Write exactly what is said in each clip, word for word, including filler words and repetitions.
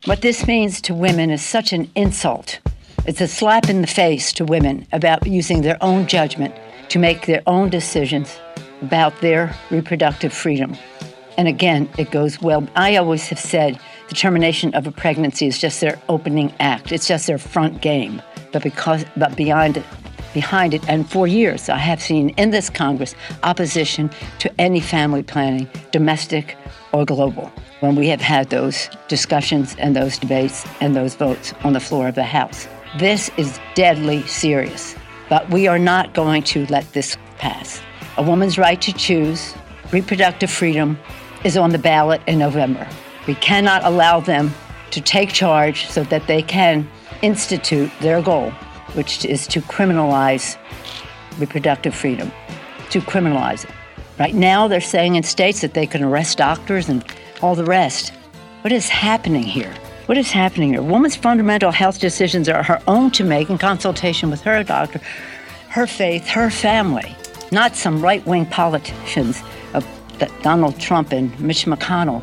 What this means to women is such an insult. It's a slap in the face to women about using their own judgment to make their own decisions about their reproductive freedom. And again, it goes well. I always have said the termination of a pregnancy is just their opening act. It's just their front game. But because, but behind it, behind it, and for years, I have seen in this Congress opposition to any family planning, domestic or global, when we have had those discussions and those debates and those votes on the floor of the House. This is deadly serious, but we are not going to let this pass. A woman's right to choose, reproductive freedom, is on the ballot in November. We cannot allow them to take charge so that they can institute their goal, which is to criminalize reproductive freedom, to criminalize it. Right now, they're saying in states that they can arrest doctors and all the rest. What is happening here? What is happening here? A woman's fundamental health decisions are her own to make in consultation with her doctor, her faith, her family, not some right-wing politicians of Donald Trump and Mitch McConnell.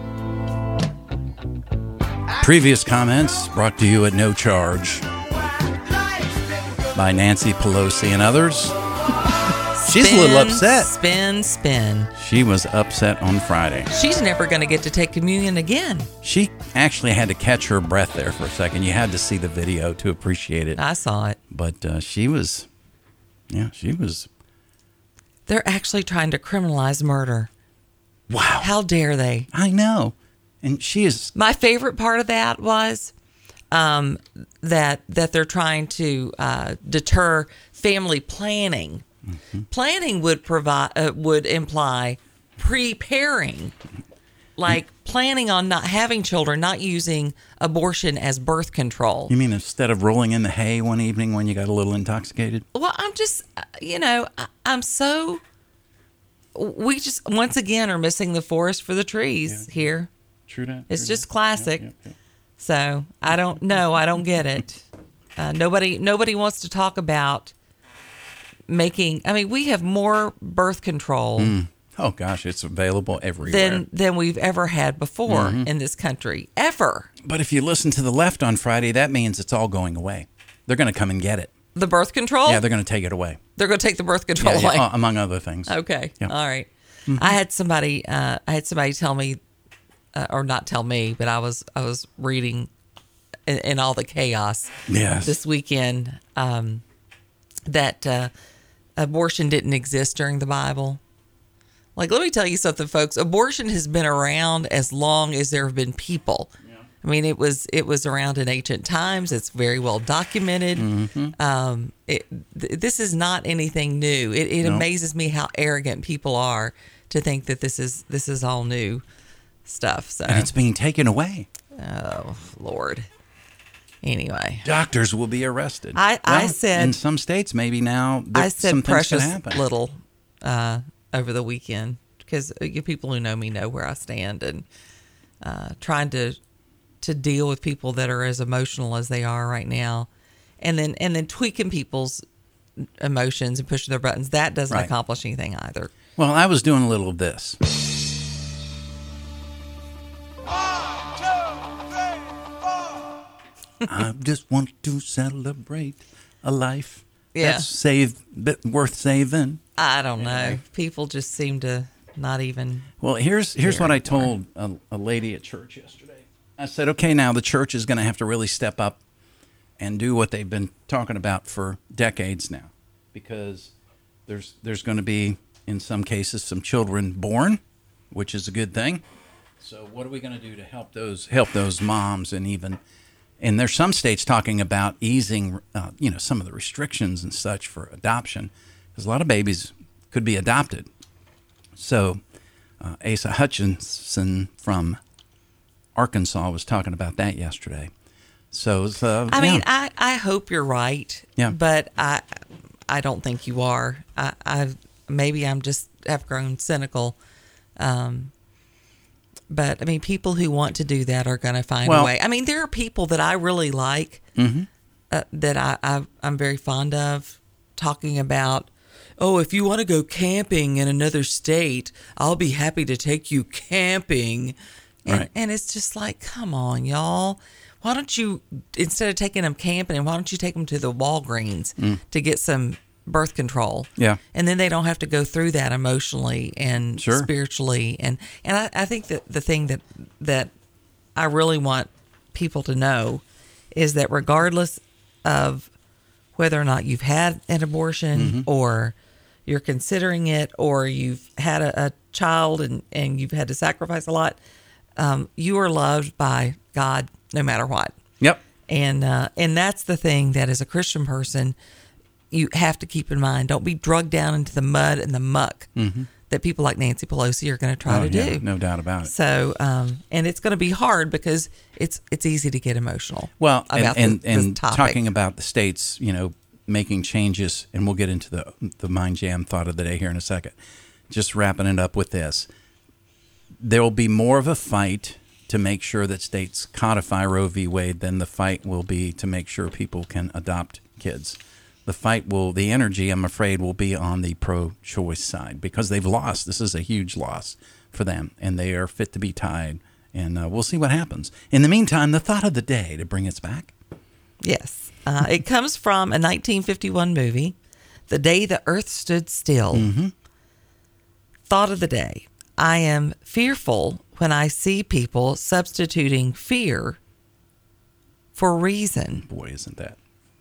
Previous comments brought to you at no charge by Nancy Pelosi and others. She's Spin, a little upset. Spin, spin. She was upset on Friday. She's never going to get to take communion again. She actually had to catch her breath there for a second. You had to see the video to appreciate it. I saw it. But uh, she was, yeah, she was. They're actually trying to criminalize murder. Wow. How dare they? I know. And she is. My favorite part of that was um, that that they're trying to uh, deter family planning. Mm-hmm. Planning would provide uh, would imply preparing, like planning on not having children, not using abortion as birth control. You mean instead of rolling in the hay one evening when you got a little intoxicated? Well, I'm just, you know, I, I'm so. We just once again are missing the forest for the trees yeah. here. True that. It's true just that. classic. Yeah, yeah, yeah. So I don't know. I don't get it. Uh, nobody, nobody wants to talk about making. I mean, we have more birth control. Mm. Oh gosh, it's available everywhere than than we've ever had before mm-hmm. in this country ever. But if you listen to the left on Friday, that means it's all going away. They're going to come and get it. The birth control? Yeah, they're going to take it away. They're going to take the birth control yeah, away, yeah, among other things. Okay, yeah. all right. Mm-hmm. I had somebody. Uh, I had somebody tell me. Uh, or not tell me, but I was I was reading in, in all the chaos yes. this weekend um, that uh, abortion didn't exist during the Bible. Like, let me tell you something, folks. Abortion has been around as long as there have been people. Yeah. I mean, it was it was around in ancient times. It's very well documented. Mm-hmm. Um, it, th- this is not anything new. It, it no. amazes me how arrogant people are to think that this is this is all new stuff. So and it's being taken away. Oh Lord. Anyway, doctors will be arrested. I, well, I said in some states maybe now. I said some precious things can happen. little uh, over the weekend because you people who know me know where I stand and uh, trying to to deal with people that are as emotional as they are right now, and then and then tweaking people's emotions and pushing their buttons. That doesn't right. accomplish anything either. Well, I was doing a little of this. I just want to celebrate a life yeah. that's save, worth saving. I don't know. Anyway. People just seem to not even. Well, here's here's what anymore. I told a, a lady at church yesterday. I said, okay, now the church is going to have to really step up and do what they've been talking about for decades now, because there's there's going to be, in some cases, some children born, which is a good thing. So what are we going to do to help those help those moms? And even and there's some states talking about easing, uh, you know, some of the restrictions and such for adoption, because a lot of babies could be adopted. So uh, Asa Hutchinson from Arkansas was talking about that yesterday. So uh, I mean, yeah. I, I hope you're right. Yeah. But I I don't think you are. I I maybe I'm just have grown cynical. Um, but I mean, people who want to do that are going to find well, a way. I mean, there are people that I really like mm-hmm. uh, that I, I I'm very fond of talking about. Oh, if you want to go camping in another state, I'll be happy to take you camping. And, right. and it's just like, come on, y'all. why don't you, instead of taking them camping, why don't you take them to the Walgreens mm. to get some birth control? Yeah. And then they don't have to go through that emotionally and sure. spiritually. And, and I, I think that the thing that, that I really want people to know is that regardless of whether or not you've had an abortion mm-hmm. or you're considering it, or you've had a, a child and, and you've had to sacrifice a lot, um, you are loved by God no matter what. Yep. And uh, and that's the thing that as a Christian person, you have to keep in mind. Don't be drugged down into the mud and the muck mm-hmm. that people like Nancy Pelosi are going to try oh, to yeah, do. No doubt about it. So, um, and it's going to be hard because it's it's easy to get emotional. Well, about and, the, and, this and topic. talking about the states, you know, making changes, and we'll get into the the Mind Jam thought of the day here in a second. Just wrapping it up with this. There will be more of a fight to make sure that states codify Roe v. Wade than the fight will be to make sure people can adopt kids. The fight will, the energy, I'm afraid, will be on the pro-choice side because they've lost. This is a huge loss for them, and they are fit to be tied, and uh, we'll see what happens. In the meantime, the thought of the day to bring us back. Yes. Uh, it comes from a nineteen fifty-one movie, The Day the Earth Stood Still. Mm-hmm. Thought of the day. I am fearful when I see people substituting fear for reason. Boy, isn't that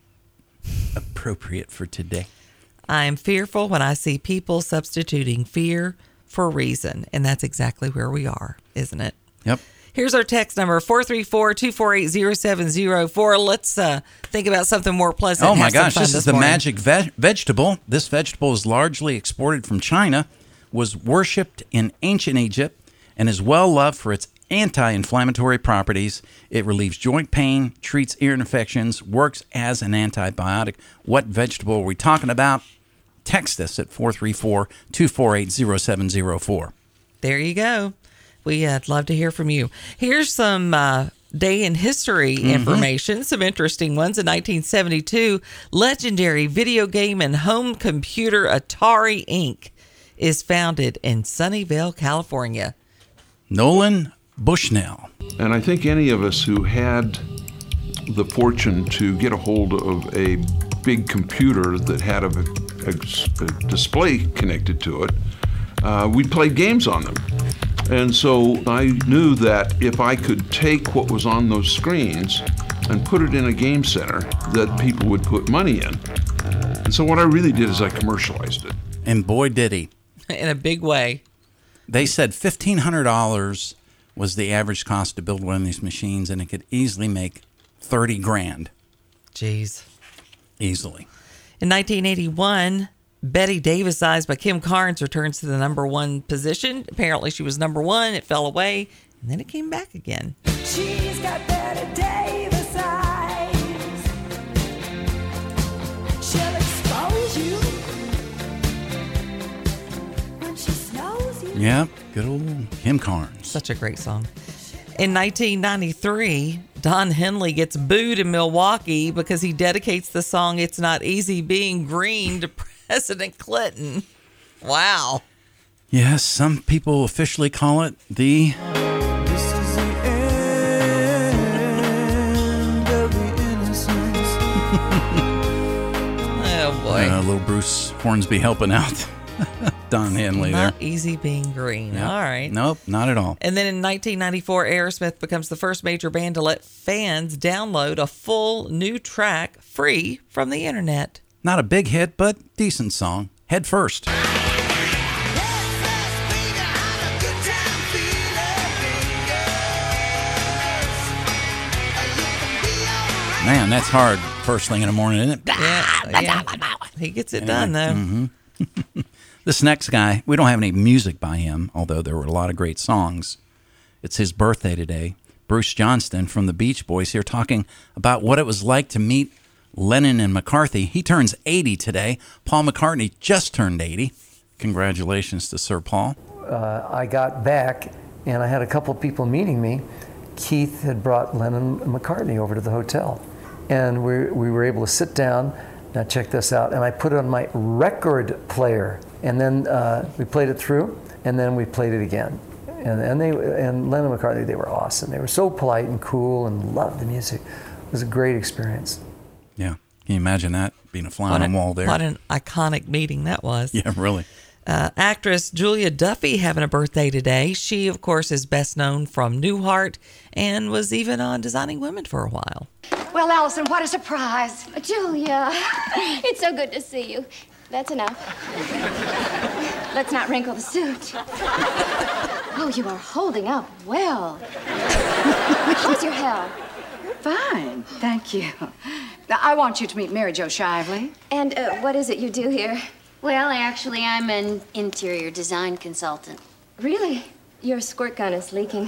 appropriate for today. I am fearful when I see people substituting fear for reason. And that's exactly where we are, isn't it? Yep. Here's our text number, four three four, two four eight, zero seven zero four. Let's uh, think about something more pleasant. Oh, my gosh. This, this is the morning. magic ve- vegetable. This vegetable is largely exported from China, was worshipped in ancient Egypt, and is well loved for its anti-inflammatory properties. It relieves joint pain, treats ear infections, works as an antibiotic. What vegetable are we talking about? Text us at four three four, two four eight, zero seven zero four. There you go. We'd uh, love to hear from you. Here's some uh, day in history mm-hmm. information, some interesting ones. In nineteen seventy-two, legendary video game and home computer Atari Incorporated is founded in Sunnyvale, California. Nolan Bushnell. And I think any of us who had the fortune to get a hold of a big computer that had a, a, a display connected to it, uh, we played games on them. And so I knew that if I could take what was on those screens and put it in a game center, that people would put money in. And so what I really did is I commercialized it. And boy, did he. In a big way. They said fifteen hundred dollars was the average cost to build one of these machines, and it could easily make thirty grand. Jeez. Easily. In nineteen eighty-one, Betty Davis Eyes by Kim Carnes returns to the number one position. Apparently she was number one. It fell away, and then it came back again. She's got Betty Davis eyes. She'll expose you when she snows you. Yeah, good old Kim Carnes. Such a great song. In nineteen ninety-three, Don Henley gets booed in Milwaukee because he dedicates the song It's Not Easy Being Green to President Clinton. Wow. Yes, some people officially call it the... This is the end of the innocence. Oh, boy. Uh, little Bruce Hornsby helping out Don Henley there. Not easy being green. Yep. All right. Nope, not at all. And then in nineteen ninety-four, Aerosmith becomes the first major band to let fans download a full new track free from the internet. Not a big hit, but decent song. Head First. Man, that's hard first thing in the morning, isn't it? Yeah, yeah. He gets it Anyway, done, though. Mm-hmm. This next guy, we don't have any music by him, although there were a lot of great songs. It's his birthday today. Bruce Johnston from the Beach Boys here talking about what it was like to meet Lennon and McCartney. He turns eighty today. Paul McCartney just turned eighty. Congratulations to Sir Paul. Uh, I got back, and I had a couple people meeting me. Keith had brought Lennon and McCartney over to the hotel, and we, we were able to sit down. Now check this out, and I put it on my record player, and then uh, we played it through, and then we played it again. And and they and Lennon and McCartney, they were awesome. They were so polite and cool and loved the music. It was a great experience. Yeah. Can you imagine that being a fly What on the a- wall there? What an iconic meeting that was. Yeah, really. Uh, actress Julia Duffy having a birthday today. She, of course, is best known from Newhart and was even on Designing Women for a while. Well, Allison, what a surprise. Julia, it's so good to see you. That's enough. Let's not wrinkle the suit. Oh, you are holding up well. How's your hair? Fine, thank you. Now, I want you to meet Mary Jo Shively. And uh, what is it you do here? Well, actually, I'm an interior design consultant. Really? Your squirt gun is leaking.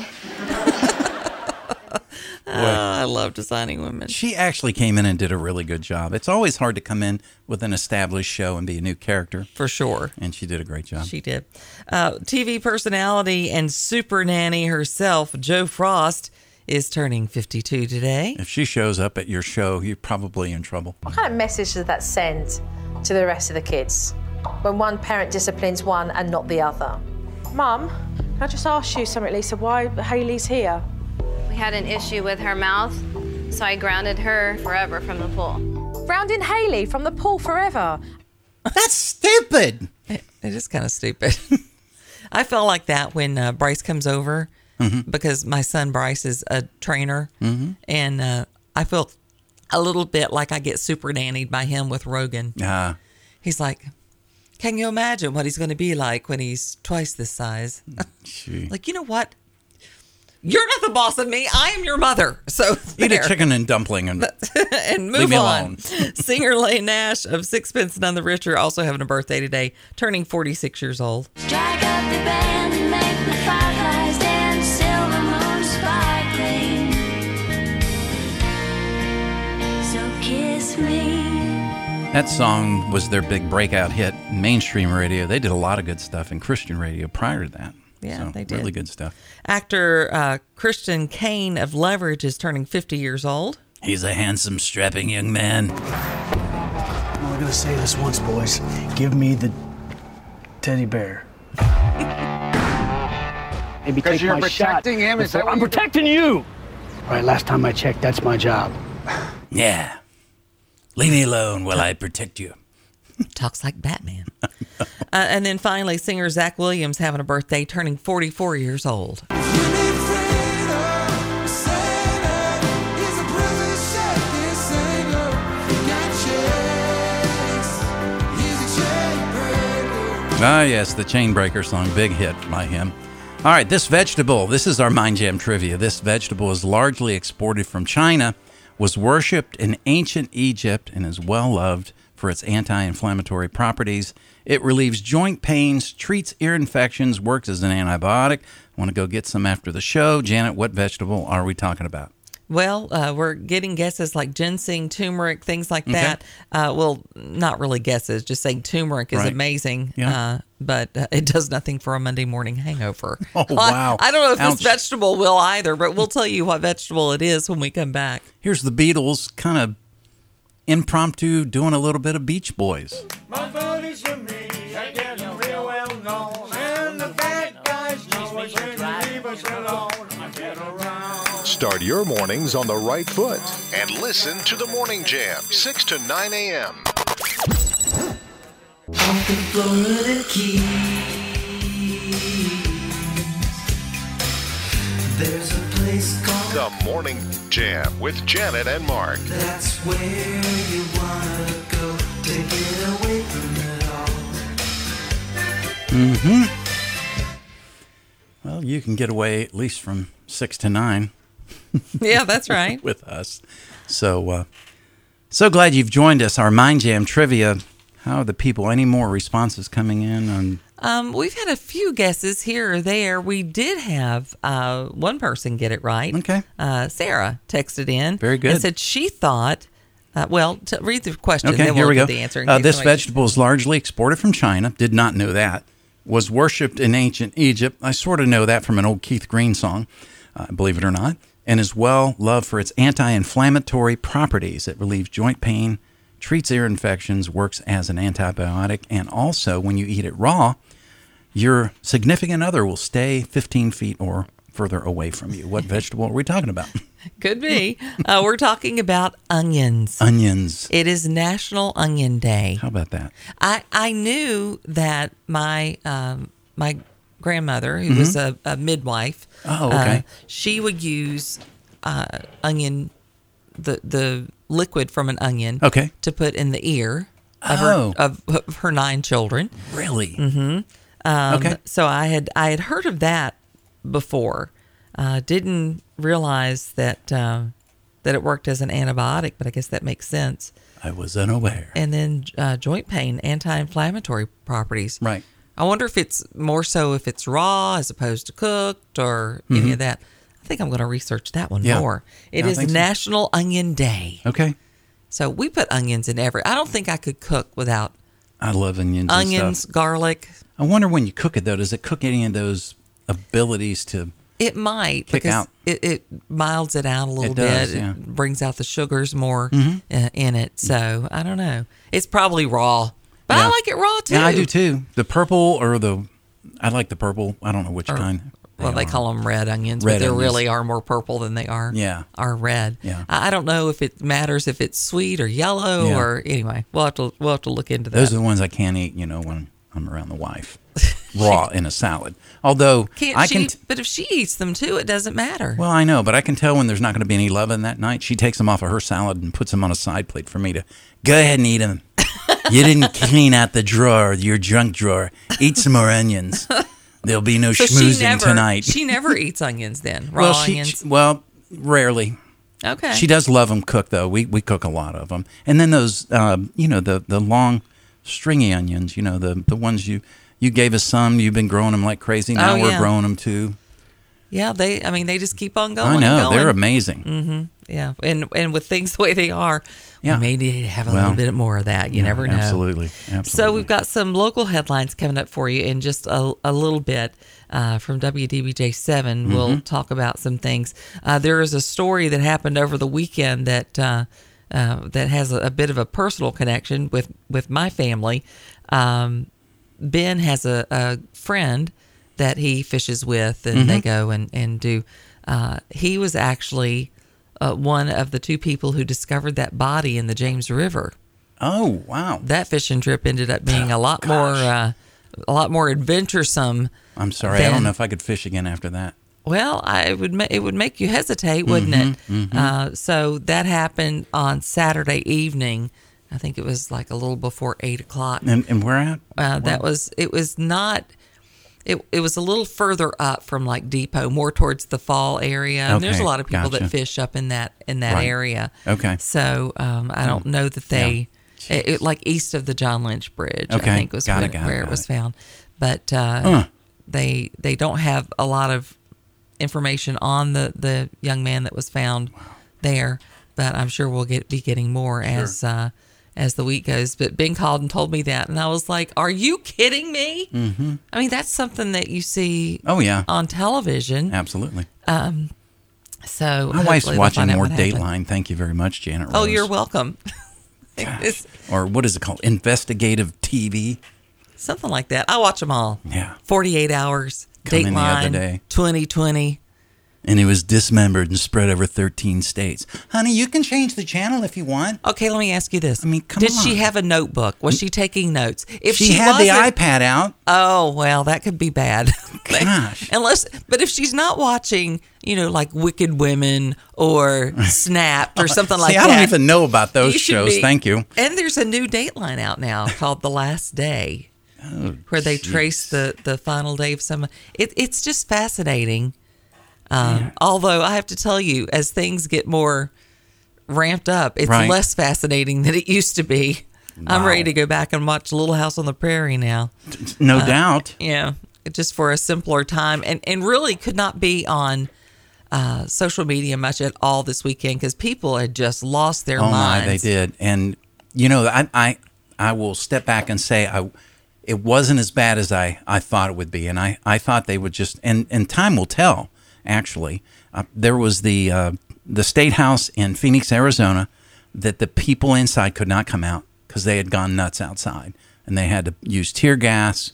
Oh, I love Designing Women. She actually came in and did a really good job. It's always hard to come in with an established show and be a new character. For sure. And she did a great job. She did. Uh, T V personality and super nanny herself, Jo Frost, is turning fifty-two today. If she shows up at your show, you're probably in trouble. What kind of message does that send to the rest of the kids when one parent disciplines one and not the other? Mum, can I just ask you something, Lisa? Why Hayley's here? We had an issue with her mouth, so I grounded her forever from the pool. Grounding Hayley from the pool forever? That's stupid. It, it is kind of stupid. I felt like that when uh, Bryce comes over mm-hmm. because my son Bryce is a trainer, mm-hmm. and uh, I feel a little bit like I get super nannied by him with Rogan. Uh, he's like, can you imagine what he's going to be like when he's twice this size? Like, you know what? You're not the boss of me. I am your mother. So eat there. a chicken and dumpling and, and move leave me on. alone. Singer Leigh Nash of Sixpence None the Richer also having a birthday today, turning forty-six years old. Strike up the band and make the fireflies dance, silver moon sparkling. So kiss me. That song was their big breakout hit, mainstream radio. They did a lot of good stuff in Christian radio prior to that. Yeah, so, they did. Really good stuff. Actor uh, Christian Kane of Leverage is turning fifty years old. He's a handsome, strapping young man. I'm only going to say this once, boys. Give me the teddy bear. Maybe Because take you're my protecting shot him? Is that before- what I'm you're protecting you! All right, last time I checked, that's my job. Yeah. Leave me alone while I protect you. Talks like Batman. uh, and then finally, singer Zach Williams having a birthday, turning forty-four years old. Ah, yes, the Chainbreaker song, big hit by him. All right, this vegetable, this is our Mind Jam trivia. This vegetable is largely exported from China, was worshipped in ancient Egypt, and is well loved for its anti-inflammatory properties. It relieves joint pains, treats ear infections, works as an antibiotic. I want to go get some after the show. Janet, what vegetable are we talking about? Well, uh, we're getting guesses like ginseng, turmeric, things like Okay. that. Uh, well, not really guesses, just saying turmeric is Right. amazing, Yeah. uh, but uh, it does nothing for a Monday morning hangover. Oh, wow. I, I don't know if Ouch. this vegetable will either, but we'll tell you what vegetable it is when we come back. Here's the Beatles, kind of impromptu, doing a little bit of Beach Boys. My buddies and me are getting real well known, and the bad guys know us when you leave us alone. I get around. Start your mornings on the right foot and listen to the Morning Jam, six to nine a.m. Off the Florida Keys, there's a place called The Morning Jam with Janet and Mark. That's where you wanna go to get away from it all. Mm-hmm. Well, you can get away at least from six to nine. Yeah, that's right. With us. So, uh, so glad you've joined us. Our Mind Jam trivia. How are the people? Any more responses coming in on? Um, we've had a few guesses here or there. We did have uh, one person get it right. Okay. Uh, Sarah texted in. Very good. And said she thought, uh, well, to read the question. Okay, then here we'll we get go. The answer in Uh, case this somebody- vegetable is largely exported from China. Did not know that. Was worshipped in ancient Egypt. I sort of know that from an old Keith Green song, uh, believe it or not. And is well loved for its anti-inflammatory properties. It relieves joint pain, treats ear infections, works as an antibiotic, and also when you eat it raw, your significant other will stay fifteen feet or further away from you. What vegetable are we talking about? Could be. Uh, we're talking about onions. Onions. It is National Onion Day. How about that? I, I knew that my um, my grandmother, who Mhm. was a, a midwife, Oh, okay. uh, she would use uh, onion, the the liquid from an onion, Okay. to put in the ear of, Oh. her, of, of her nine children. Really? Mm-hmm. Um, Okay. So I had I had heard of that before. Uh, didn't realize that um, that it worked as an antibiotic, but I guess that makes sense. I was unaware. And then uh, joint pain, anti-inflammatory properties. Right. I wonder if it's more so if it's raw as opposed to cooked or Mhm. any of that. I think I'm going to research that one Yeah. more. It Yeah, I is think so. National Onion Day. Okay. So we put onions in every. I don't think I could cook without I love onions. and onions, stuff. garlic. I wonder when you cook it though, does it cook any of those abilities to? It might Kick because out. It, it milds it out a little does, bit. yeah. It brings out the sugars more Mhm. uh, in it. So I don't know. It's probably raw, but I Yeah. like it raw too. Yeah, I do too. The purple or the, I like the purple. I don't know which Or- kind. Well, they are. call them red onions, Red but they onions. really are more purple than they are. Yeah. are red. Yeah. I I don't know if it matters if it's sweet or yellow Yeah. or anyway. We'll have to we'll have to look into that. Those are the ones I can't eat. You know, when I'm around the wife, raw in a salad. Although Can't I she? can. T- but if she eats them too, it doesn't matter. well, I know, but I can tell when there's not going to be any loving that night. She takes them off of her salad and puts them on a side plate for me to go ahead and eat them. You didn't clean out the drawer, your junk drawer. Eat some more onions. There'll be no so she schmoozing never tonight. she never eats onions then. Raw well, she, onions. she- well, rarely. Okay. She does love them cooked though. We we cook a lot of them, and then those, uh, you know, the the long, stringy onions. You know, the the ones you you gave us some. You've been growing them like crazy. Now Oh, we're yeah. growing them too. Yeah, they. I mean, they just keep on going. I know, and going. they're amazing. Mm-hmm. Yeah, and and with things the way they are, Yeah. we may need to have a Well, little bit more of that. You yeah, never know. absolutely, So absolutely. we've got some local headlines coming up for you in just a, a little bit uh, from W D B J seven. We'll Mhm. talk about some things. Uh, there is a story that happened over the weekend that uh, uh, that has a, a bit of a personal connection with with my family. Um, Ben has a, a friend that he fishes with, and they Mhm. go and and do. Uh, he was actually uh, one of the two people who discovered that body in the James River. Oh wow! That fishing trip ended up being a lot more uh, a lot more adventuresome. I'm sorry, I than- don't know if I could fish again after that. Well, I would ma- it would make you hesitate, wouldn't Mhm, it? mhm. Uh, so that happened on Saturday evening. I think it was like a little before eight o'clock. And, and where at? Uh, that was it. Was not. It, it was a little further up from like Depot, more towards the fall area. And there's a Okay, lot of people gotcha. that fish up in that in that Right. area. Okay. So um, I don't know that they, it, it- like east of the John Lynch Bridge, Okay, I think was got where, it, got it, where it got was it. found. But uh, Huh. they they don't have a lot of information on the, the young man that was found there. But I'm sure we'll get be getting more as uh, as the week goes. But Ben called and told me that, and I was like, "Are you kidding me?" Mm-hmm. I mean, that's something that you see Oh yeah, on television. absolutely. Um, so My wife's hopefully they'll watching find out more what happened. Dateline. Thank you very much, Janet. Oh, Rose. you're welcome. It's Or what is it called? Investigative T V. something like that. I watch them all. Yeah. forty-eight hours. Come in the other Dateline. day. twenty twenty. And it was dismembered and spread over thirteen states. Honey, you can change the channel if you want. Okay, let me ask you this. I mean, come Did on. she have a notebook? Was she taking notes? If she, had the wasn't- iPad out. Oh, well, that could be bad. Gosh. Unless, but if she's not watching, you know, like Wicked Women or Snapped or something like See, that. I don't even know about those you should shows. be- Thank you. And there's a new Dateline out now called The Last Day, Oh, where they geez. trace the, the final day of some. It, it's just fascinating. Um, Although I have to tell you, as things get more ramped up, it's Right. less fascinating than it used to be. I'm Wow. ready to go back and watch Little House on the Prairie now. No Uh, doubt. Yeah, just for a simpler time, and and really could not be on uh, social media much at all this weekend because people had just lost their Oh minds. my, they did. And you know, I I I will step back and say I it wasn't as bad as I, I thought it would be, and I, I thought they would just and, and time will tell. Actually, uh, there was the uh, the state house in Phoenix, Arizona, that the people inside could not come out because they had gone nuts outside, and they had to use tear gas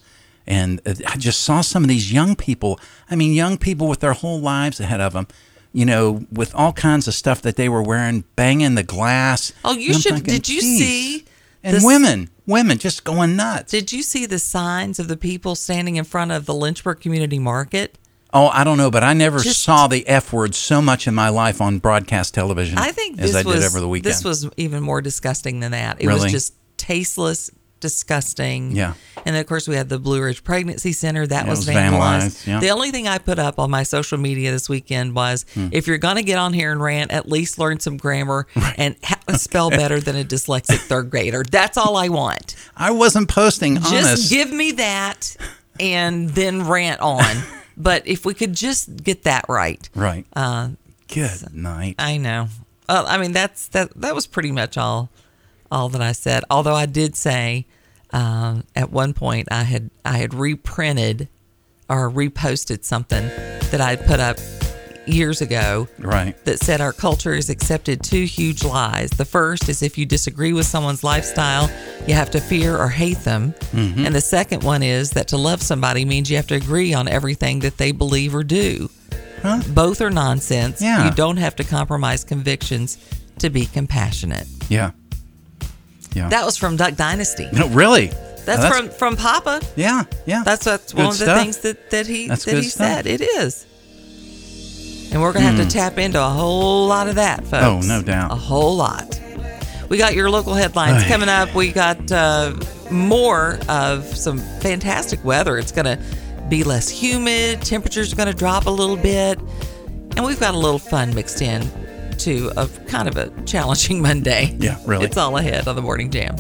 And I just saw some of these young people. I mean, young people with their whole lives ahead of them, you know, with all kinds of stuff that they were wearing, banging the glass. Oh, you And I'm should. thinking, Did you "Geez." see? And this- women, women just going nuts. Did you see the signs of the people standing in front of the Lynchburg Community Market? Oh, I don't know, but I never Just- saw the F word so much in my life on broadcast television I think as this I was did over the weekend. this was even more disgusting than that. It Really? was just tasteless, disgusting. Yeah. And then of course we had the Blue Ridge Pregnancy Center that Yeah, was, it was vandalized, vandalized. yeah. The only thing I put up on my social media this weekend was Hmm. if you're going to get on here and rant, at least learn some grammar and ha- spell better than a dyslexic third grader. That's all I want. I wasn't posting, Just honest. give me that and then rant on. But if we could just get that right. Right. Uh, Good night. I know. Well, I mean, that's that. That was pretty much all, all that I said. Although I did say, um, at one point I had I had reprinted or reposted something that I had put up years ago. Right. That said our culture has accepted two huge lies. The first is if you disagree with someone's lifestyle, you have to fear or hate them. Mhm. And the second one is that to love somebody means you have to agree on everything that they believe or do. Huh? Both are nonsense. Yeah. You don't have to compromise convictions to be compassionate. Yeah. Yeah. That was from Duck Dynasty. No, really? That's, Now, from from Papa. Yeah, yeah. That's that's one Good of the stuff. things that, that he That's that good he stuff. said. It is. And we're gonna have Hmm. to tap into a whole lot of that, folks. Oh, no doubt. A whole lot. We got your local headlines Ay. coming up. We got uh, more of some fantastic weather. It's gonna be less humid. Temperatures are gonna drop a little bit, and we've got a little fun mixed in to a kind of a challenging Monday. Yeah, really. It's all ahead on the Morning Jam.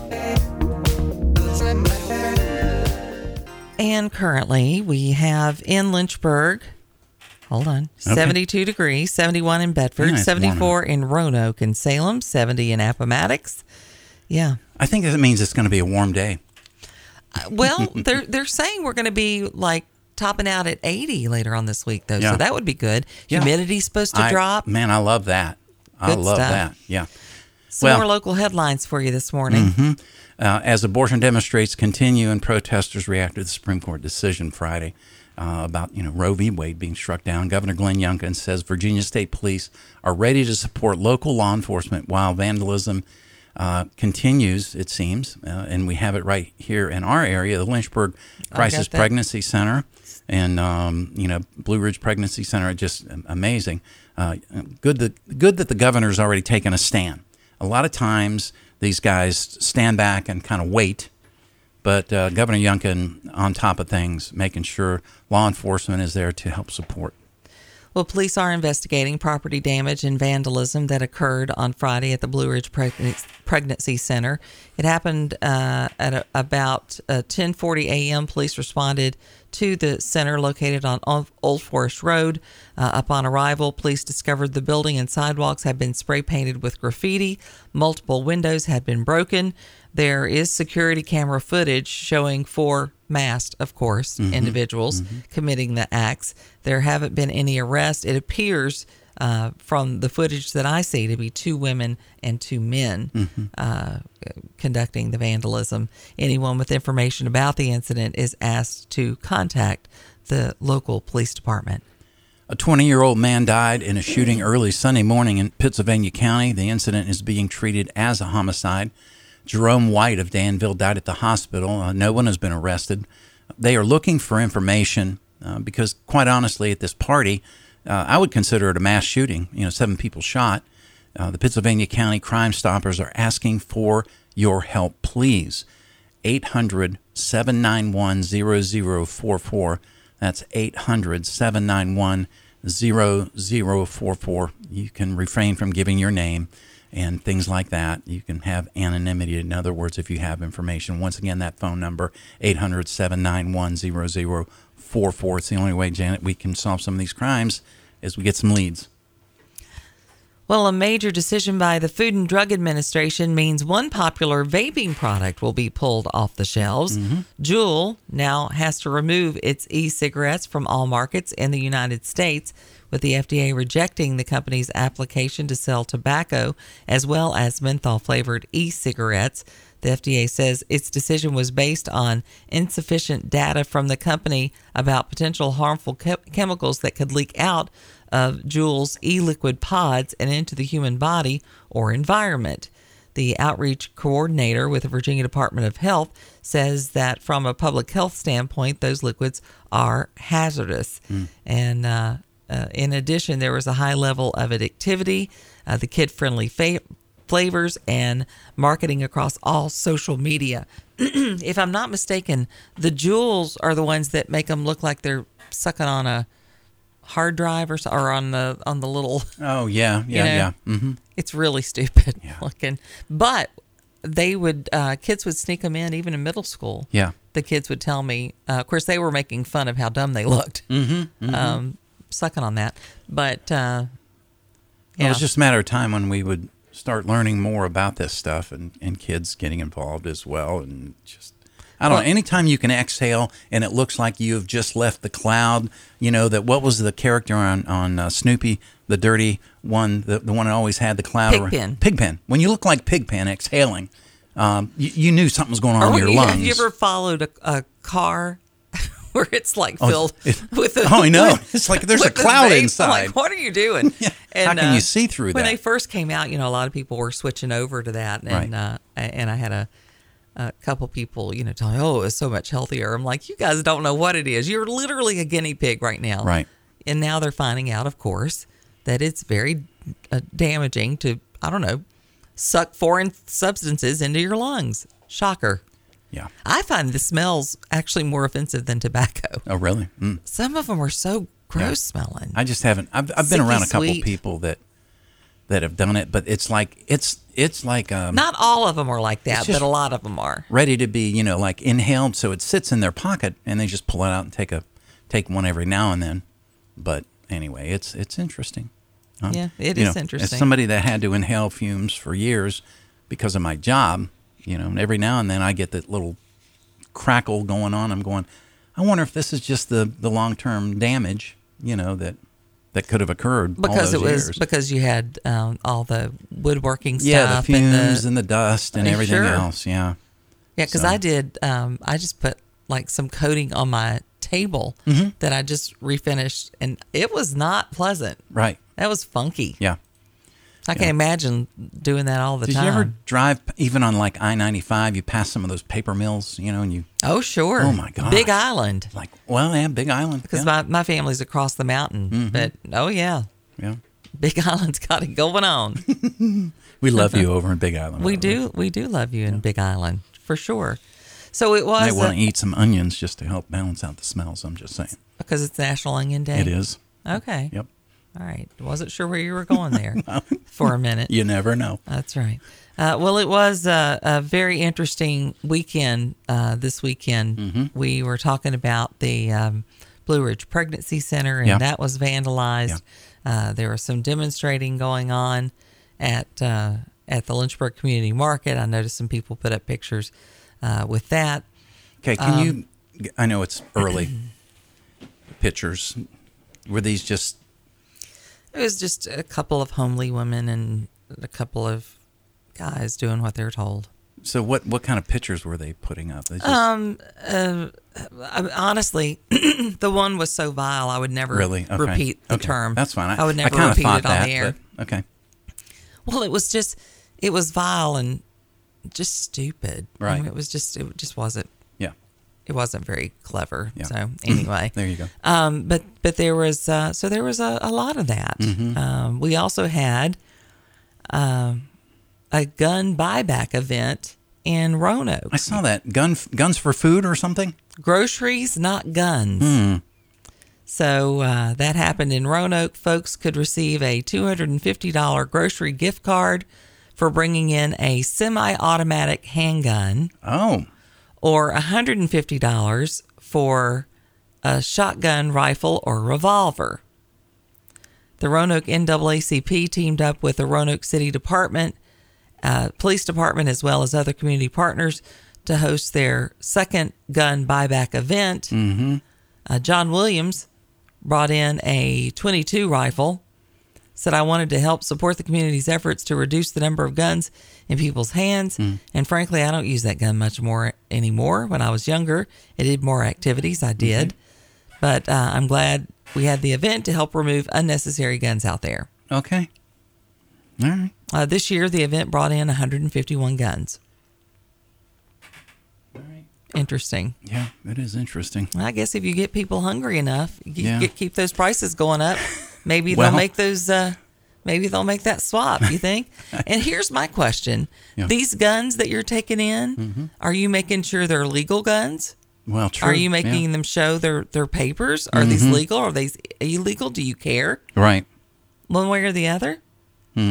And currently we have in Lynchburg, hold on, Okay. seventy-two degrees, seventy-one in Bedford, Yeah, it's seventy-four in Roanoke and Salem, seventy in Appomattox. Yeah. I think that means it's going to be a warm day. Uh, Well, they're they're saying we're going to be like topping out at eighty later on this week, though. Yeah. So that would be good. Yeah. Humidity's supposed to I- drop. Man, I love that. I Good love stuff. that. Yeah. Some well, more local headlines for you this morning. hmm Uh, as abortion demonstrates continue and protesters react to the Supreme Court decision Friday uh, about you know Roe v. Wade being struck down, Governor Glenn Youngkin says Virginia State Police are ready to support local law enforcement while vandalism uh, continues, it seems, uh, and we have it right here in our area, the Lynchburg Crisis that. Pregnancy Center and um, you know Blue Ridge Pregnancy Center are just amazing. Uh, good that good that the governor's already taken a stand. A lot of times these guys stand back and kind of wait, but uh, Governor Youngkin on top of things, making sure law enforcement is there to help support. Well, police are investigating property damage and vandalism that occurred on Friday at the Blue Ridge Pregn- Pregnancy Center. It happened uh, at a, about uh, ten forty a.m. Police responded to the center located on Old Old Forest Road. Uh, upon arrival, police discovered the building and sidewalks had been spray painted with graffiti. Multiple windows had been broken. There is security camera footage showing four masked, of course, Mhm. individuals Mhm. committing the acts. There haven't been any arrests. It appears uh, from the footage that I see to be two women and two men Mhm. uh, conducting the vandalism. Anyone with information about the incident is asked to contact the local police department. A twenty-year-old man died in a shooting early Sunday morning in Pittsylvania County. The incident is being treated as a homicide. Jerome White of Danville died at the hospital. Uh, no one has been arrested. They are looking for information uh, because, quite honestly, at this party, uh, I would consider it a mass shooting. You know, seven people shot. Uh, the Pennsylvania County Crime Stoppers are asking for your help, please. eight hundred, seven nine one, zero zero four four. That's eight hundred, seven nine one, zero zero four four. You can refrain from giving your name and things like that. You can have anonymity. In other words, if you have information. Once again, that phone number, eight hundred, seven nine one, zero zero four four. It's the only way, Janet, we can solve some of these crimes is we get some leads. Well, a major decision by the Food and Drug Administration means one popular vaping product will be pulled off the shelves. Mm-hmm. Juul now has to remove its e-cigarettes from all markets in the United States, with the F D A rejecting the company's application to sell tobacco as well as menthol-flavored e-cigarettes. The F D A says its decision was based on insufficient data from the company about potential harmful che- chemicals that could leak out of Juul's e-liquid pods and into the human body or environment. The outreach coordinator with the Virginia Department of Health says that from a public health standpoint, those liquids are hazardous. Mm. And uh, uh, in addition, there was a high level of addictivity, uh, the kid-friendly fa- flavors, and marketing across all social media. If I'm not mistaken, the Juuls are the ones that make them look like they're sucking on a hard drive or, so, or on the on the little. Oh yeah, yeah, you know, yeah. Mm-hmm. It's really stupid looking, but they would uh, kids would sneak them in even in middle school. Yeah, the kids would tell me. Uh, of course, they were making fun of how dumb they looked, mm-hmm, mm-hmm. Um, sucking on that. But uh, yeah. It was just a matter of time when we would start learning more about this stuff, and, and kids getting involved as well, and just. I don't well, know. Anytime you can exhale and it looks like you've just left the cloud, you know, that what was the character on, on uh, Snoopy, the dirty one, the, the one that always had the cloud? Pigpen. Pigpen. When you look like Pigpen exhaling, um, you, you knew something was going on in your you, lungs. Have you ever followed a, a car where it's like oh, filled it, with a, Oh, I know. with, it's like there's a cloud vape. inside. I'm like, what are you doing? yeah. And, How can uh, you see through when that? When they first came out, you know, a lot of people were switching over to that. And, right. uh, and I had a, a couple people, you know, telling me, oh, it's so much healthier. I'm like, you guys don't know what it is. You're literally a guinea pig right now. Right. And now they're finding out, of course, that it's very uh, damaging to, I don't know, suck foreign substances into your lungs. Shocker. Yeah. I find the smells actually more offensive than tobacco. Oh, really? Mm. Some of them are so gross yeah. smelling. I just haven't. I've, I've been Sicky around a couple sweet. people that that have done it, but it's like it's it's like um, not all of them are like that, just but a lot of them are ready to be, you know, like inhaled, so it sits in their pocket and they just pull it out and take a take one every now and then. But anyway, it's it's interesting. Huh? Yeah, it you is know, interesting. As somebody that had to inhale fumes for years because of my job, you know, and every now and then I get that little crackle going on. I'm going, I wonder if this is just the the long term damage, you know, that. That could have occurred because all those it was years. because you had um, all the woodworking stuff, yeah, the fumes and the, and the dust and everything sure. else. Yeah, yeah. Because so. I did, um, I just put like some coating on my table mm-hmm. that I just refinished, and it was not pleasant. Right, that was funky. Yeah, I yeah. can't imagine doing that all the Did time. Did you ever drive even on like I ninety-five? You pass some of those paper mills, you know, and you. Oh sure. Oh my God. Big Island. Like well, yeah, Big Island. Because yeah. my my family's across the mountain, mm-hmm. but oh yeah. Yeah. Big Island's got it going on. We love you over in Big Island. We do. We do love you in yeah. Big Island, for sure. So it was. I want to eat some onions just to help balance out the smells, I'm just saying. Because it's National Onion Day? It is. Okay. Yep. All right. Wasn't sure where you were going there no. for a minute. You never know. That's right. Uh, well, it was a, a very interesting weekend uh, this weekend. Mm-hmm. We were talking about the um, Blue Ridge Pregnancy Center, and yeah. that was vandalized. Yeah. Uh, there was some demonstrating going on at uh, at the Lynchburg Community Market. I noticed some people put up pictures uh, with that. Okay, can um, you? I know it's early. Pictures, were these just? It was just a couple of homely women and a couple of guys doing what they're told. So what what kind of pictures were they putting up? They just, um, uh, honestly, the one was so vile I would never really? Okay. repeat the okay. term. That's fine. I, I would never I repeat thought it on that, the air. But, okay. Well, it was just it was vile and just stupid. Right. I mean, it was just it just wasn't. Yeah. It wasn't very clever. Yeah. So anyway, there you go. Um, but but there was uh, so there was a, a lot of that. Mm-hmm. Um, we also had um, a gun buyback event in Roanoke. I saw that gun guns for food or something. Groceries, not guns. Mm. So uh, that happened in Roanoke. Folks could receive a two hundred fifty dollars grocery gift card for bringing in a semi-automatic handgun. Oh. Or one hundred fifty dollars for a shotgun, rifle, or revolver. The Roanoke N double A C P teamed up with the Roanoke City Department, uh, Police Department, as well as other community partners to host their second gun buyback event. Mm-hmm. Uh, John Williams brought in a twenty-two rifle. said I wanted to help support the community's efforts to reduce the number of guns in people's hands. Mm. And frankly, I don't use that gun much more anymore. When I was younger, it did more activities. I did. Mm-hmm. But uh, I'm glad we had the event to help remove unnecessary guns out there. Okay. All right. Uh, this year, the event brought in one hundred fifty-one guns. All right. Interesting. Yeah, it is interesting. I guess if you get people hungry enough, you Yeah. get, keep those prices going up, maybe Well- they'll make those, uh, maybe they'll make that swap, you think? And here's my question. Yeah. These guns that you're taking in, Mhm. are you making sure they're legal guns? Well, true. Are you making yeah. them show their, their papers? Are these Mhm. legal? Are these illegal? Do you care? Right. One way or the other? Hmm.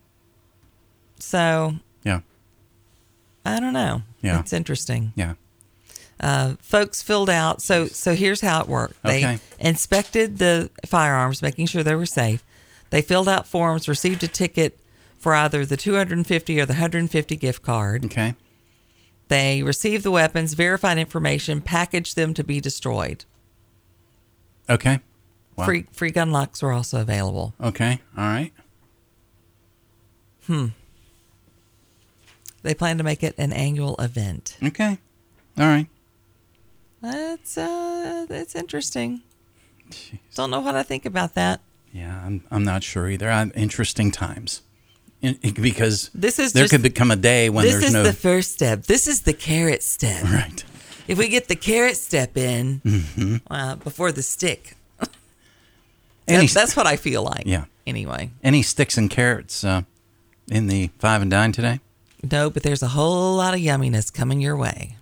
So, Yeah. I don't know. Yeah. It's interesting. Yeah. Uh, folks filled out. So, so here's how it worked. They Okay. inspected the firearms, making sure they were safe. They filled out forms, received a ticket for either the two hundred fifty or the one hundred fifty gift card. Okay. They received the weapons, verified information, packaged them to be destroyed. Okay. Wow. Free free gun locks were also available. Okay. All right. Hmm. They plan to make it an annual event. Okay. All right. That's uh, that's interesting. Don't know what I think about that. Yeah, I'm I'm not sure either. I'm, interesting times, In, in- because This is there just- could become a day when this there's is no the first step. This is the carrot step. Right. If we get the carrot step in Mhm. uh, before the stick, Any- that, that's what I feel like. Yeah. Anyway, Any sticks and carrots uh, in the five and dine today? no, but there's a whole lot of yumminess coming your way.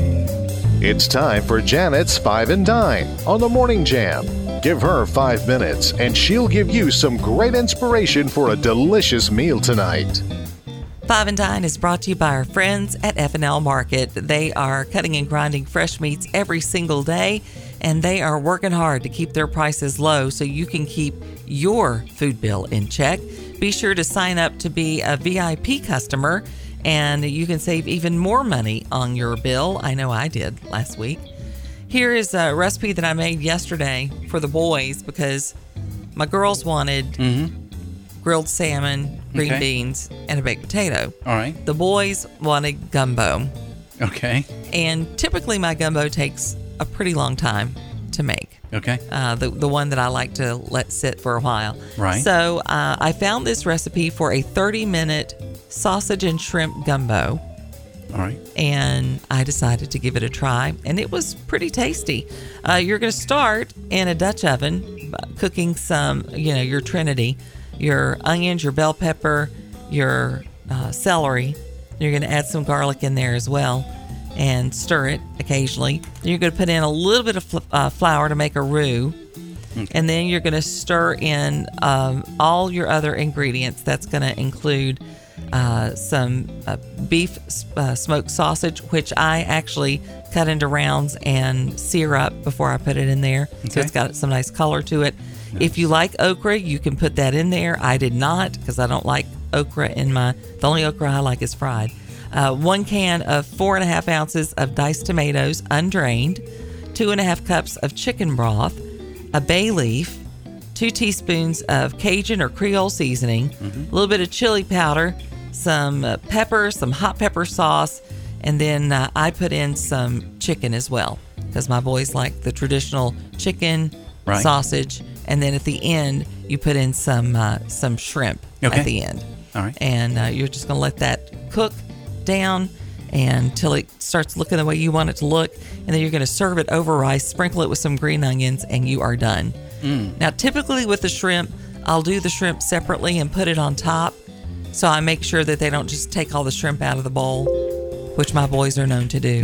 It's time for Janet's Five and Dine on the Morning Jam. Give her five minutes and she'll give you some great inspiration for a delicious meal tonight. Five and Dine is brought to you by our friends at F and L Market. They are cutting and grinding fresh meats every single day, and they are working hard to keep their prices low so you can keep your food bill in check. Be sure to sign up to be a V I P customer, and you can save even more money on your bill. I know I did last week. Here is a recipe that I made yesterday for the boys because my girls wanted Mm-hmm. grilled salmon, green Okay. beans, and a baked potato. All right. The boys wanted gumbo. Okay. And typically my gumbo takes a pretty long time to make. Okay. Uh, the, the one that I like to let sit for a while. Right. So uh, I found this recipe for a thirty minute sausage and shrimp gumbo. All right. And I decided to give it a try, and it was pretty tasty. Uh, you're going to start in a Dutch oven, uh, cooking some, you know, your trinity, your onions, your bell pepper, your uh, celery. You're going to add some garlic in there as well, and stir it occasionally. Then you're going to put in a little bit of fl- uh, flour to make a roux. Okay. And then you're going to stir in um, all your other ingredients. That's going to include uh, some uh, beef uh, smoked sausage, which I actually cut into rounds and sear up before I put it in there. So Okay. it's got some nice color to it. If you like okra, you can put that in there. I did not because I don't like okra in my, the only okra I like is fried. Uh, one can of four and a half ounces of diced tomatoes, undrained, two and a half cups of chicken broth, a bay leaf, two teaspoons of Cajun or Creole seasoning, a little bit of chili powder, some uh, pepper, some hot pepper sauce, and then uh, I put in some chicken as well because my boys like the traditional chicken, Right. sausage, and then at the end you put in some uh, some shrimp Okay. at the end. All right. And uh, you're just going to let that cook down until it starts looking the way you want it to look. And then you're going to serve it over rice, sprinkle it with some green onions, and you are done. Mm. Now, typically with the shrimp, I'll do the shrimp separately and put it on top. So I make sure that they don't just take all the shrimp out of the bowl, which my boys are known to do.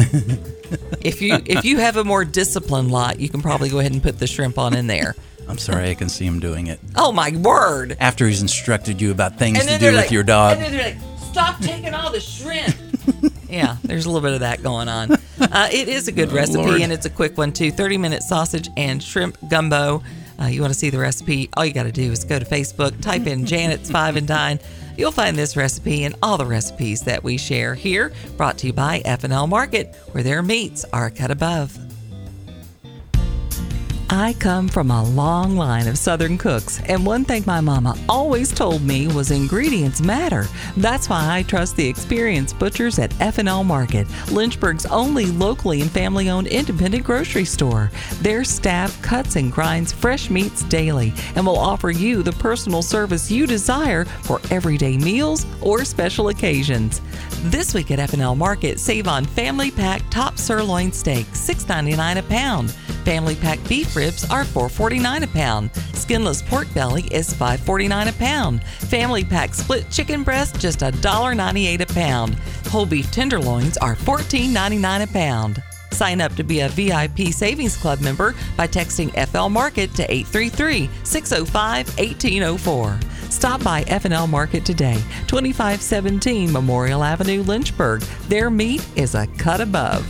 If you if you have a more disciplined lot, you can probably go ahead and put the shrimp on in there. I'm sorry, I can see him doing it. Oh, my word. After he's instructed you about things And to then do they're with like- your dog. And then they're like, stop taking all the shrimp. Yeah, there's a little bit of that going on. Uh, it is a good Oh, recipe, Lord. and it's a quick one, too. thirty-minute sausage and shrimp gumbo. Uh, you want to see the recipe? All you got to do is go to Facebook, type in Janet's Five and Dine. You'll find this recipe and all the recipes that we share here, brought to you by F and L Market, where their meats are cut above. I come from a long line of Southern cooks, and one thing my mama always told me was ingredients matter. That's why I trust the experienced butchers at F and L Market, Lynchburg's only locally and family-owned independent grocery store. Their staff cuts and grinds fresh meats daily and will offer you the personal service you desire for everyday meals or special occasions. This week at F and L Market, save on Family Pack Top Sirloin Steak, six ninety-nine a pound. Family Pack Beef Ribs are four forty-nine a pound. Skinless Pork Belly is five forty-nine a pound. Family Pack Split Chicken Breast just one ninety-eight a pound. Whole Beef Tenderloins are fourteen ninety-nine a pound. Sign up to be a V I P Savings Club member by texting F L Market to eight three three, six oh five, one eight oh four. Stop by F and L Market today, twenty-five seventeen Memorial Avenue, Lynchburg. Their meat is a cut above.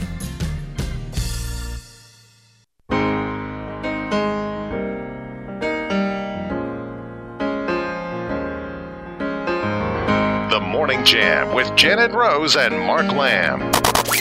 The Morning Jam with Janet Rose and Mark Lamb.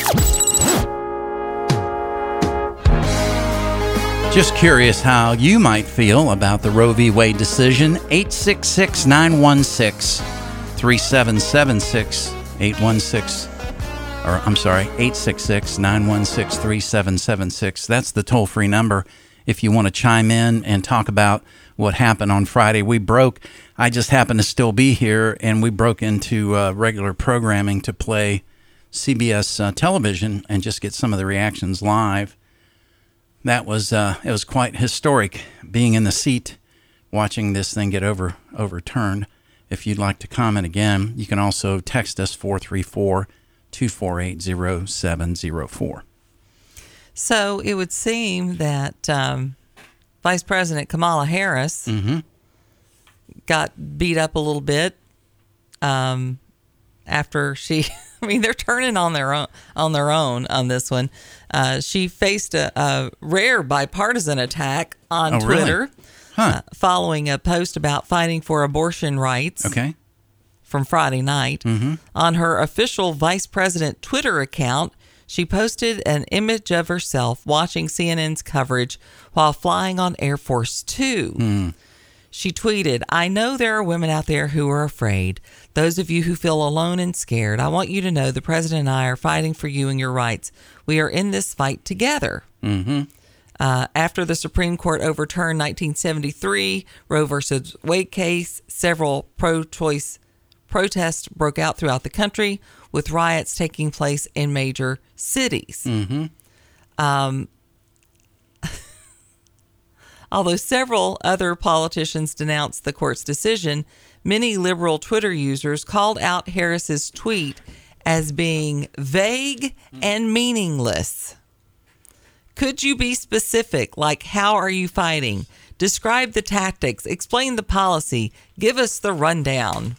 Just curious how you might feel about the Roe v. Wade decision. eight six six, nine one six, three seven seven six, eight one six, or I'm sorry, eight six six, nine one six, three seven seven six. That's the toll-free number if you want to chime in and talk about what happened on Friday. We broke, I just happened to still be here, and we broke into uh, regular programming to play C B S uh, television and just get some of the reactions live. That was uh, it was quite historic being in the seat watching this thing get over overturned. If you'd like to comment again, you can also text us four three four, two four eight, zero seven zero four. So it would seem that um, Vice President Kamala Harris mm-hmm. got beat up a little bit um, after she. I mean, they're turning on their own on their own on this one. Uh, she faced a, a rare bipartisan attack on oh, Twitter really? huh. uh, following a post about fighting for abortion rights. Okay. From Friday night. Mm-hmm. On her official vice president Twitter account, she posted an image of herself watching C N N's coverage while flying on Air Force Two. Mm. She tweeted, "I know there are women out there who are afraid. Those of you who feel alone and scared, I want you to know the president and I are fighting for you and your rights. We are in this fight together." Mm-hmm. Uh, after the Supreme Court overturned nineteen seventy-three Roe versus Wade case, several pro-choice protests broke out throughout the country, with riots taking place in major cities. Mm-hmm. Um, although several other politicians denounced the court's decision, many liberal Twitter users called out Harris's tweet as being vague and meaningless. Could you be specific? Like, how are you fighting? Describe the tactics. Explain the policy. Give us the rundown.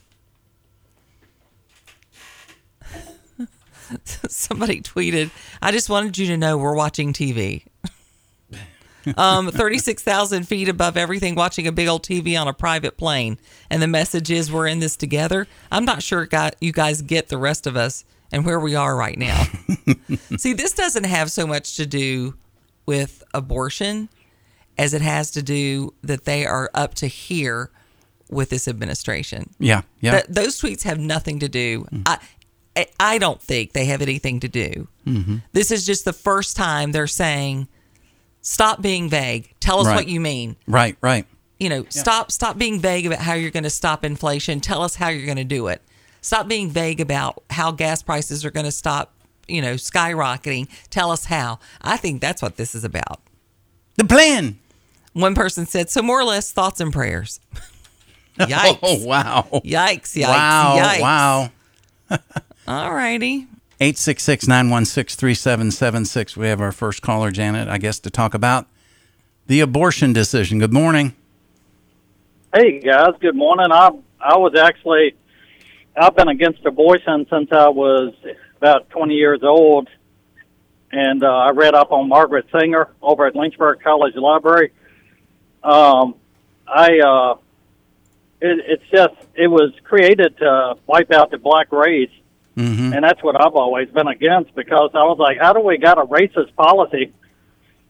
Somebody tweeted, "I just wanted you to know we're watching T V." um, thirty-six thousand feet above everything, watching a big old T V on a private plane. And the message is, we're in this together. I'm not sure got, you guys get the rest of us and where we are right now. See, this doesn't have so much to do with abortion as it has to do that they are up to here with this administration. Yeah, yeah. Th- those tweets have nothing to do. Mm. I, I don't think they have anything to do. Mm-hmm. This is just the first time they're saying, stop being vague. Tell us right. what you mean. Right, right. You know, yeah. stop stop being vague about how you're going to stop inflation. Tell us how you're going to do it. Stop being vague about how gas prices are going to stop, you know, skyrocketing. Tell us how. I think that's what this is about. The plan. One person said, so more or less thoughts and prayers. Yikes. Oh, wow. Yikes, yikes, wow, yikes. Wow. All righty. eight six six, nine one six, three seven seven six. We have our first caller, Janet, I guess, to talk about the abortion decision. Good morning. Hey, guys. Good morning. I I was actually, I've been against abortion since I was about twenty years old. And uh, I read up on Margaret Sanger over at Lynchburg College Library. Um, I, uh, it, it's just, it was created to wipe out the black race. Mm-hmm. And that's what I've always been against, because I was like, how do we got a racist policy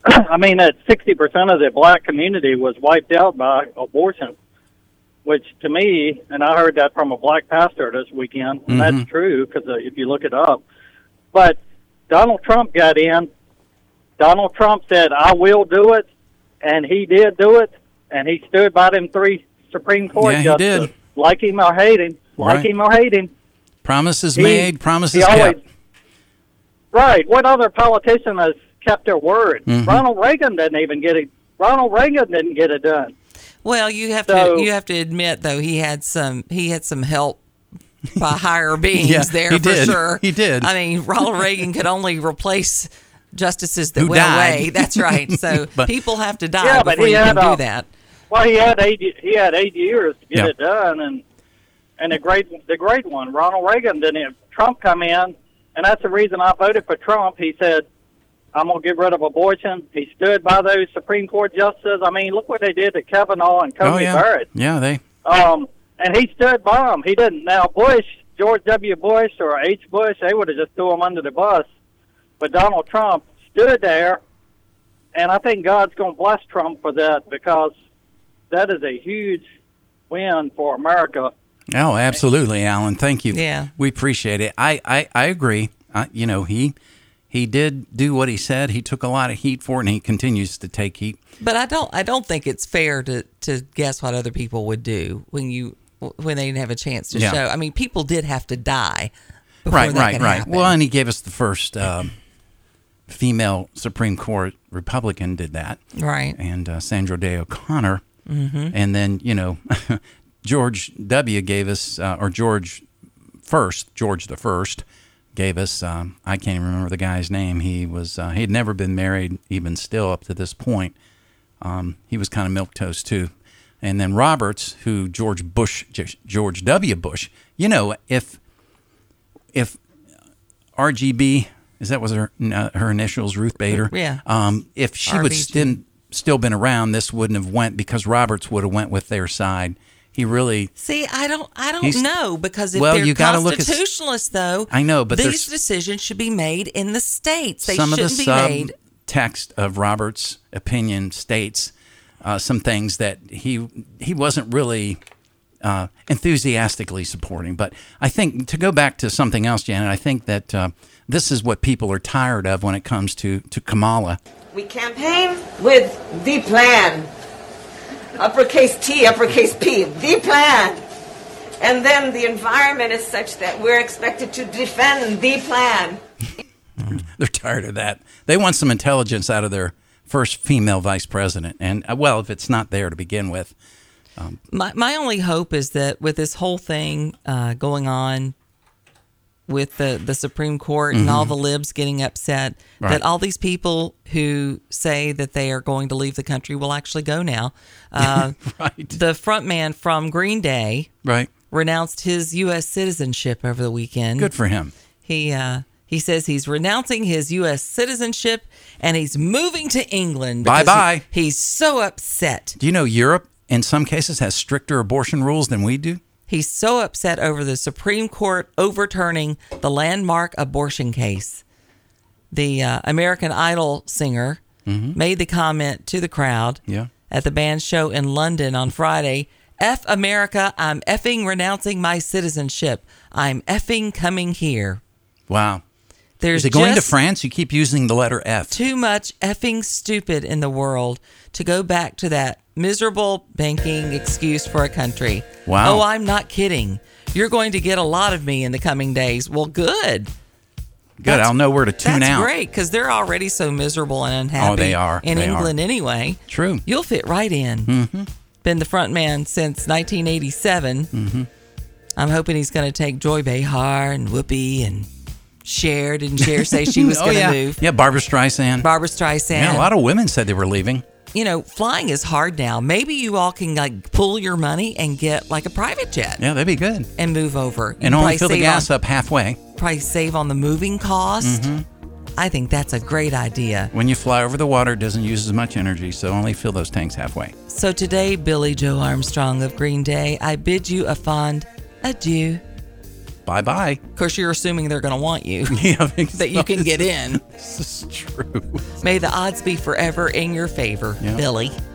I mean, that sixty percent of the black community was wiped out by abortion, which to me, and I heard that from a black pastor this weekend, and Mm-hmm. that's true because uh, if you look it up. But Donald Trump got in. Donald Trump said, I will do it, and he did do it, and he stood by them three Supreme Court Yeah, he justices. did. Like him or hate him. Like Right. him or hate him. Promises He- made, promises he always- kept. Right. What other politician has kept their word? Mhm. Ronald Reagan didn't even get it. Ronald Reagan didn't get it done. Well, you have So- to you have to admit though he had some he had some help by higher beings Yeah, there he for did. sure. He did. I mean, Ronald Reagan could only replace justices that Who went died. away. That's right. So But- people have to die Yeah, but before he you had, can uh, do that. Well, he had eight. He had eight years to get Yeah. it done, and and the great the great one, Ronald Reagan, didn't have Trump come in, and that's the reason I voted for Trump. He said, "I'm gonna get rid of abortion." He stood by those Supreme Court justices. I mean, look what they did to Kavanaugh and Coney Oh, yeah. Barrett. Yeah, they. Um, and he stood by them. He didn't. Now Bush, George W. Bush or H. Bush, they would have just threw him under the bus. But Donald Trump stood there, and I think God's going to bless Trump for that because that is a huge win for America. Oh, absolutely, Alan. Thank you. Yeah. We appreciate it. I, I, I agree. I, you know, he he did do what he said. He took a lot of heat for it, and he continues to take heat. But I don't I don't think it's fair to to guess what other people would do when you when they didn't have a chance to Yeah. show. I mean, people did have to die before Right, that right, could right. happen. Well, and he gave us the first um, female Supreme Court Republican did that. Right. And uh, Sandra Day O'Connor. Mhm. And then, you know, George W. gave us, uh, or George first, George the First, gave us, um, I can't even remember the guy's name. He was, uh, he had never been married even still up to this point. Um, he was kind of milquetoast too. And then Roberts, who George Bush, George W. Bush, you know, if, if R G B, is that was her uh, her initials, Ruth Bader? Yeah. Um, if she would R B G. still still been around, this wouldn't have went because Roberts would have went with their side. He really. See, I don't, I don't He's- know because if well, they're you gotta look at s- constitutionalists, though, I know, but these there's- decisions should be made in the states. They some of the shouldn't be made. subtext of Roberts' opinion states uh, some things that he he wasn't really uh, enthusiastically supporting. But I think to go back to something else, Janet, I think that uh, this is what people are tired of when it comes to to Kamala. We campaign with the plan. Uppercase T, uppercase P, the plan. And then the environment is such that we're expected to defend the plan. They're tired of that. They want some intelligence out of their first female vice president. And, uh, well, if it's not there to begin with. Um, My my only hope is that with this whole thing uh, going on with the, the Supreme Court and Mhm. all the libs getting upset, Right. that all these people who say that they are going to leave the country will actually go now. Uh, right. The front man from Green Day right. renounced his U S citizenship over the weekend. Good for him. He uh, he says he's renouncing his U S citizenship and he's moving to England. because Bye-bye. he- he's so upset. Do you know Europe, in some cases, has stricter abortion rules than we do? He's so upset over the Supreme Court overturning the landmark abortion case. The uh, American Idol singer Mhm. made the comment to the crowd Yeah. at the band's show in London on Friday, F America, I'm effing renouncing my citizenship. I'm effing coming here. Wow. There's Is it going to just France? You keep using the letter F. too much effing stupid in the world to go back to that miserable banking excuse for a country. Wow. Oh, I'm not kidding. You're going to get a lot of me in the coming days. Well, good. Good. I'll know where to tune That's out. great because they're already so miserable and unhappy Oh, they are. in They are. England anyway. True. You'll fit right in. Mm-hmm. Been the front man since nineteen eighty-seven. Mm-hmm. I'm hoping he's going to take Joy Behar and Whoopi and Cher. Didn't Cher say she was Oh, going to yeah. move? Yeah, Barbara Streisand. Barbara Streisand. Yeah, a lot of women said they were leaving. You know, flying is hard now. Maybe you all can like pull your money and get like a private jet Yeah, that'd be good. and move over. You And probably only fill the save gas on, up halfway. Probably save on the moving cost. Mhm. I think that's a great idea. When you fly over the water, it doesn't use as much energy, so only fill those tanks halfway. So today, Billy Joe Armstrong of Green Day, I bid you a fond adieu. bye bye. Of course, you're assuming they're going to want you. Yeah, that you can get in. This is true. May the odds be forever in your favor, Yeah. Billy.